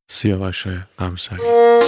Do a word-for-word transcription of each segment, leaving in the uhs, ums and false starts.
سیاوش قمصری.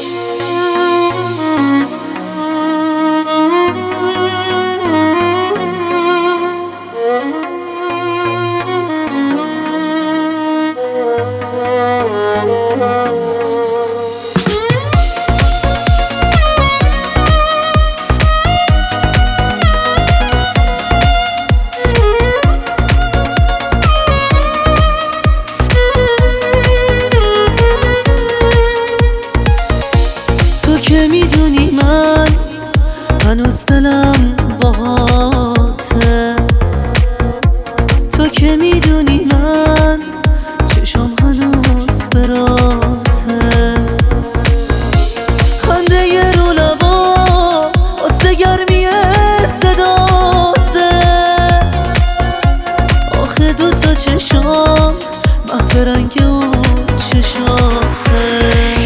که میدونی من هنوز دلم باهاته، تو که میدونی من چشم هنوز براته، خنده یه رو لبا واسه گرمی صداته، آخه دوتا چشم محو رنگ اون چشاته.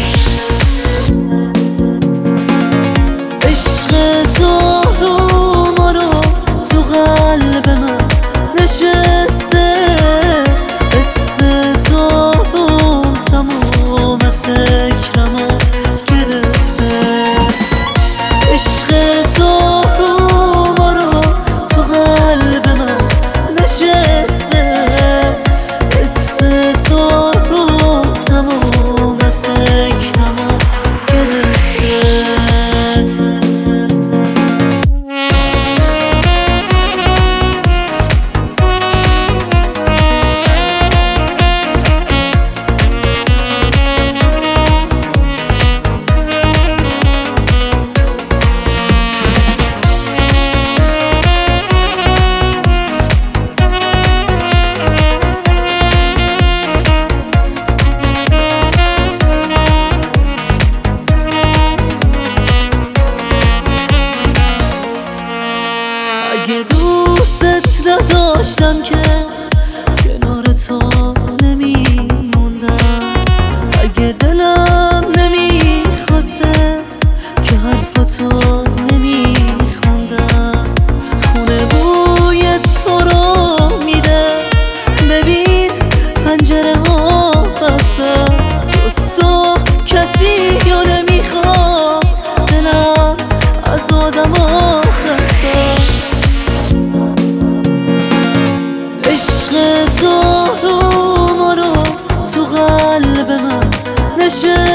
اگه دوستت نداشتم که کنار تو نمیموندم، اگه دلم نمیخواستت که حرفاتو نمیخوندم، خونه بوی تو رو میده ببین پنجره ها بسته، جز تو کسی یا نمیخوام، دلم از آدم ها خسته. عشق تو رو ما رو تو قلب من نشسته،